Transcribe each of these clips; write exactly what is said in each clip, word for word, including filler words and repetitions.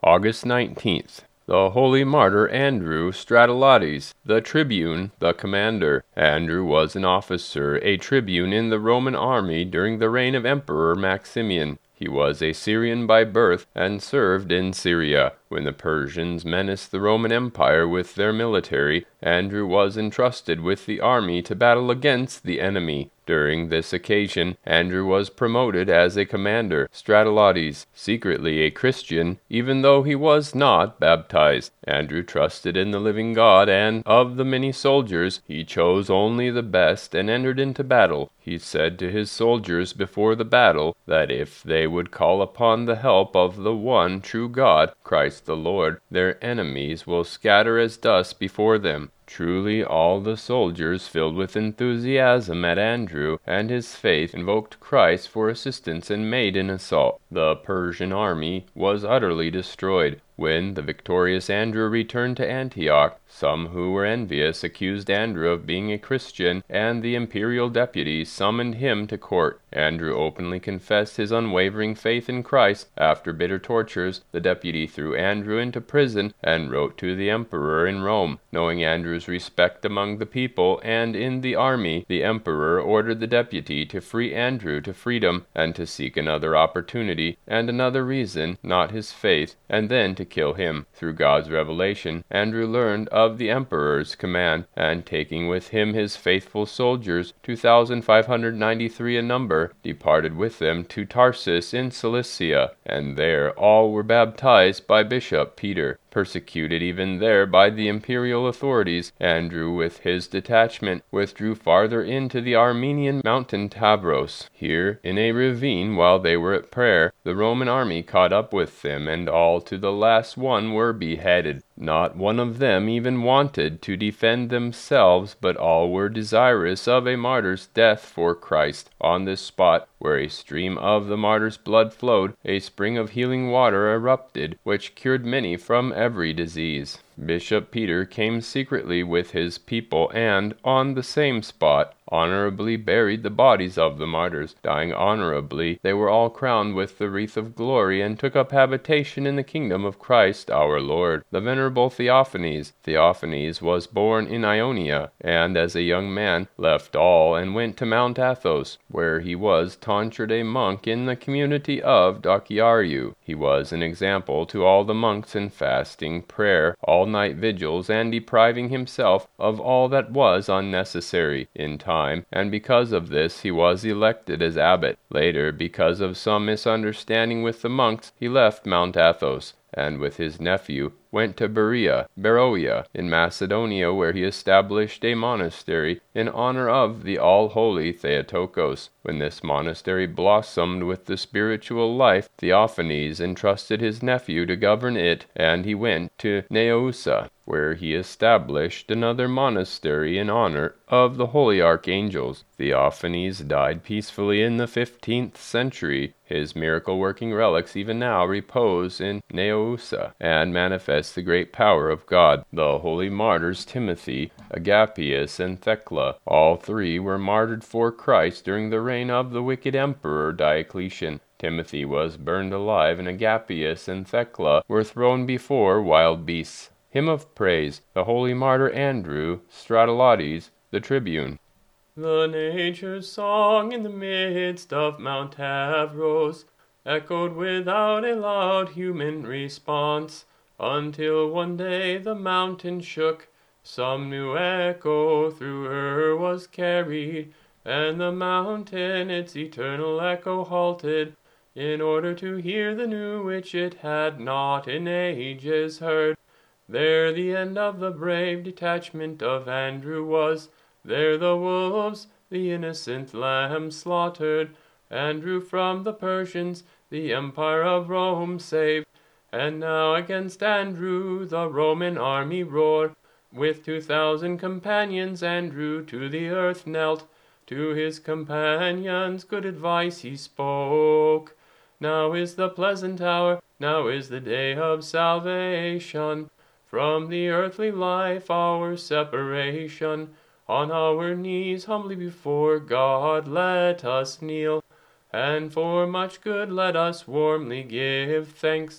August nineteenth. The holy martyr Andrew Stratolates, the tribune, the commander. Andrew was an officer, a tribune in the Roman army during the reign of Emperor Maximian. He was a Syrian by birth and served in Syria. When the Persians menaced the Roman Empire with their military, Andrew was entrusted with the army to battle against the enemy. During this occasion, Andrew was promoted as a commander. Stratolates, secretly a Christian, even though he was not baptized. Andrew trusted in the living God, and of the many soldiers, he chose only the best and entered into battle. He said to his soldiers before the battle that if they would call upon the help of the one true God, Christ the Lord, their enemies will scatter as dust before them. Truly all the soldiers, filled with enthusiasm at Andrew and his faith, invoked Christ for assistance and made an assault. The Persian army was utterly destroyed. When the victorious Andrew returned to Antioch, some who were envious accused Andrew of being a Christian, and the imperial deputies summoned him to court. Andrew openly confessed his unwavering faith in Christ. After bitter tortures, the deputy threw Andrew into prison and wrote to the emperor in Rome. Knowing Andrew's respect among the people and in the army, the emperor ordered the deputy to free Andrew to freedom and to seek another opportunity and another reason, not his faith, and then to kill him. Through God's revelation, Andrew learned of the emperor's command, and taking with him his faithful soldiers, two thousand five hundred ninety-three in number, departed with them to Tarsus in Cilicia, and there all were baptized by Bishop Peter. Persecuted even there by the imperial authorities, Andrew with his detachment withdrew farther into the Armenian mountain Tavros. Here, in a ravine while they were at prayer, the Roman army caught up with them, and all to the last one were beheaded. Not one of them even wanted to defend themselves, but all were desirous of a martyr's death for Christ. On this spot, where a stream of the martyr's blood flowed, a spring of healing water erupted, which cured many from every disease. Bishop Peter came secretly with his people, and, on the same spot, honorably buried the bodies of the martyrs. Dying honorably, they were all crowned with the wreath of glory, and took up habitation in the kingdom of Christ our Lord. The venerable Theophanes. Theophanes was born in Ionia, and as a young man left all and went to Mount Athos, where he was tonsured a monk in the community of Dokiariou. He was an example to all the monks in fasting, prayer, all-night vigils, and depriving himself of all that was unnecessary in time, and because of this he was elected as abbot. Later, because of some misunderstanding with the monks, he left Mount Athos, and with his nephew went to Berea, Beroia, in Macedonia, where he established a monastery in honor of the all-holy Theotokos. When this monastery blossomed with the spiritual life, Theophanes entrusted his nephew to govern it, and he went to Neusa, where he established another monastery in honor of the holy archangels. Theophanes died peacefully in the fifteenth century. His miracle-working relics even now repose in Neusa and manifest the great power of God. The holy martyrs Timothy, Agapius, and Thecla, all three were martyred for Christ during the reign of the wicked emperor Diocletian. Timothy was burned alive, and Agapius and Thecla were thrown before wild beasts. Hymn of Praise, the holy martyr Andrew Stratolates, the tribune. The nature's song in the midst of Mount Tavros echoed without a loud human response, until one day the mountain shook. Some new echo through her was carried, and the mountain its eternal echo halted, in order to hear the new which it had not in ages heard. There the end of the brave detachment of Andrew was. There the wolves, the innocent lamb slaughtered. Andrew from the Persians, the empire of Rome saved. And now against Andrew the Roman army roared. With two thousand companions Andrew to the earth knelt. To his companions good advice he spoke. Now is the pleasant hour, now is the day of salvation. From the earthly life our separation, on our knees humbly before God let us kneel, and for much good let us warmly give thanks,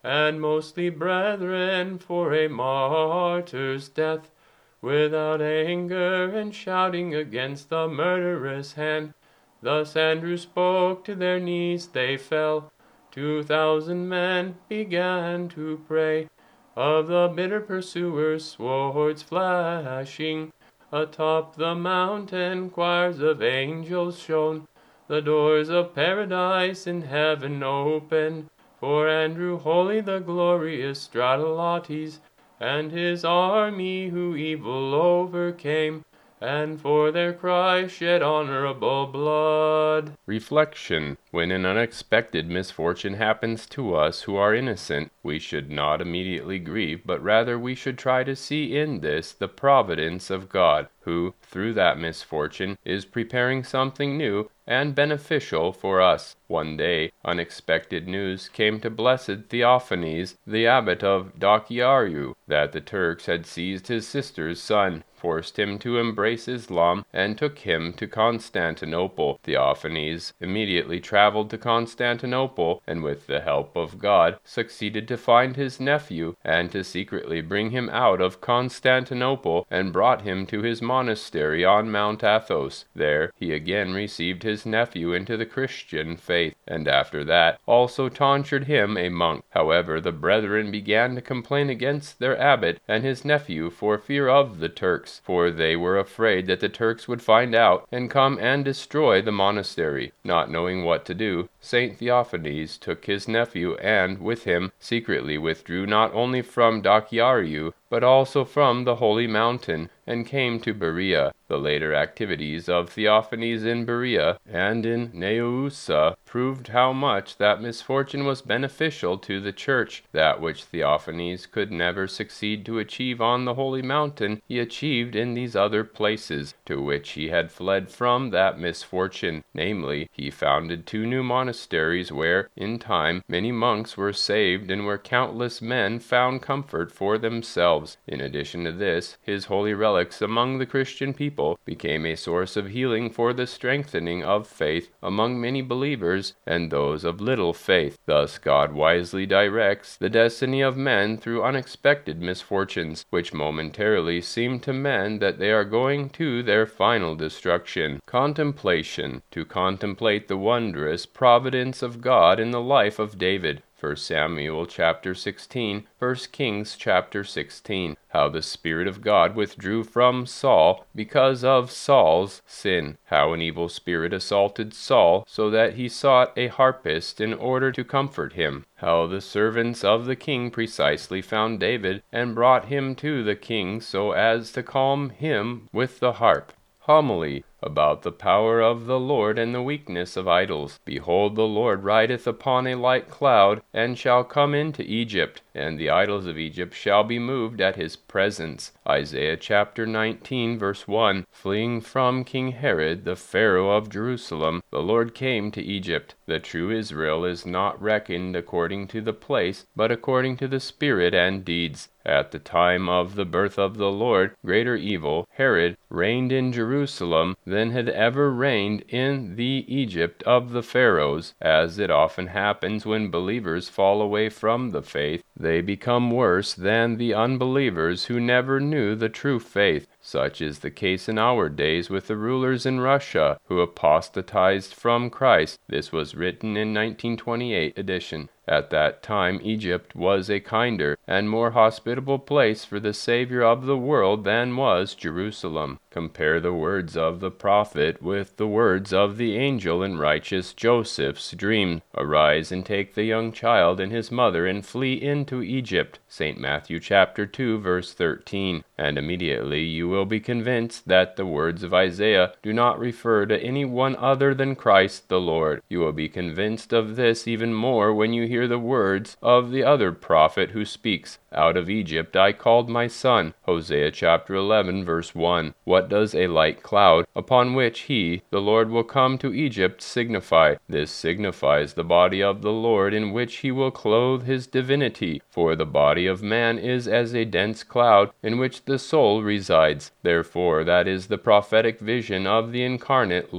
and mostly brethren, for a martyr's death, without anger and shouting against the murderous hand. Thus Andrew spoke, to their knees they fell. Two thousand men began to pray. Of the bitter pursuers, swords flashing, atop the mountain choirs of angels shone. The doors of paradise in heaven opened, for Andrew holy, the glorious Stratolates, and his army who evil overcame, and for their cry shed honorable blood. Reflection. When an unexpected misfortune happens to us who are innocent, we should not immediately grieve, but rather we should try to see in this the providence of God, who, through that misfortune, is preparing something new and beneficial for us. One day, unexpected news came to blessed Theophanes, the abbot of Dakiaru, that the Turks had seized his sister's son, forced him to embrace Islam, and took him to Constantinople. Theophanes immediately traveled to Constantinople, and with the help of God succeeded to find his nephew, and to secretly bring him out of Constantinople, and brought him to his monastery on Mount Athos. There he again received his nephew into the Christian faith, and after that also tonsured him a monk. However, the brethren began to complain against their abbot and his nephew for fear of the Turks, for they were afraid that the Turks would find out and come and destroy the monastery. Not knowing what to do, Saint Theophanes took his nephew and with him secretly withdrew not only from Dakiaru, but also from the holy mountain, and came to Berea. The later activities of Theophanes in Berea and in Neusa proved how much that misfortune was beneficial to the Church. That which Theophanes could never succeed to achieve on the holy mountain, he achieved in these other places, to which he had fled from that misfortune. Namely, he founded two new monasteries where, in time, many monks were saved and where countless men found comfort for themselves. In addition to this, his holy relics among the Christian people became a source of healing for the strengthening of faith among many believers and those of little faith. Thus God wisely directs the destiny of men through unexpected misfortunes, which momentarily seem to men that they are going to their final destruction. Contemplation. To contemplate the wondrous providence of God in the life of David. First Samuel chapter sixteen, First Kings chapter sixteen. How the Spirit of God withdrew from Saul because of Saul's sin. How an evil spirit assaulted Saul so that he sought a harpist in order to comfort him. How the servants of the king precisely found David and brought him to the king so as to calm him with the harp. Homily. About the power of the Lord and the weakness of idols. Behold, the Lord rideth upon a light cloud, and shall come into Egypt, and the idols of Egypt shall be moved at his presence. Isaiah chapter nineteen, verse one. Fleeing from King Herod, the Pharaoh of Jerusalem, the Lord came to Egypt. The true Israel is not reckoned according to the place, but according to the spirit and deeds. At the time of the birth of the Lord, greater evil, Herod, reigned in Jerusalem than had ever reigned in the Egypt of the Pharaohs. As it often happens when believers fall away from the faith, they become worse than the unbelievers who never knew the true faith. Such is the case in our days with the rulers in Russia who apostatized from Christ. This was written in nineteen twenty-eight edition. At that time Egypt was a kinder and more hospitable place for the Savior of the world than was Jerusalem. Compare the words of the prophet with the words of the angel in righteous Joseph's dream. Arise and take the young child and his mother and flee into Egypt. Saint Matthew chapter two, verse thirteen. And immediately you will be convinced that the words of Isaiah do not refer to any one other than Christ the Lord. You will be convinced of this even more when you hear the words of the other prophet who speaks, Out of Egypt I called my son. Hosea chapter eleven, verse one. What does a light cloud, upon which he, the Lord, will come to Egypt, signify? This signifies the body of the Lord, in which he will clothe his divinity. For the body of man is as a dense cloud, in which the soul resides. Therefore that is the prophetic vision of the incarnate Lord.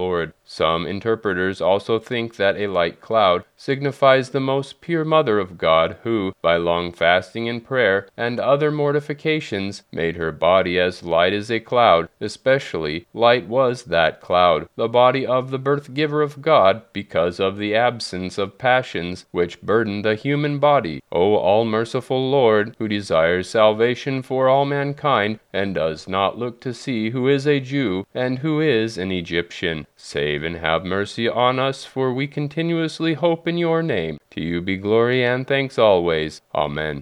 Some interpreters also think that a light cloud signifies the most pure Mother of God, who, by long fasting and prayer and other mortifications, made her body as light as a cloud. Especially light was that cloud, the body of the birth-giver of God, because of the absence of passions which burden the human body. O all-merciful Lord, who desires salvation for all mankind, and does not look to see who is a Jew and who is an Egyptian, save and have mercy on us, for we continuously hope in your name. To you be glory and thanks always. Amen.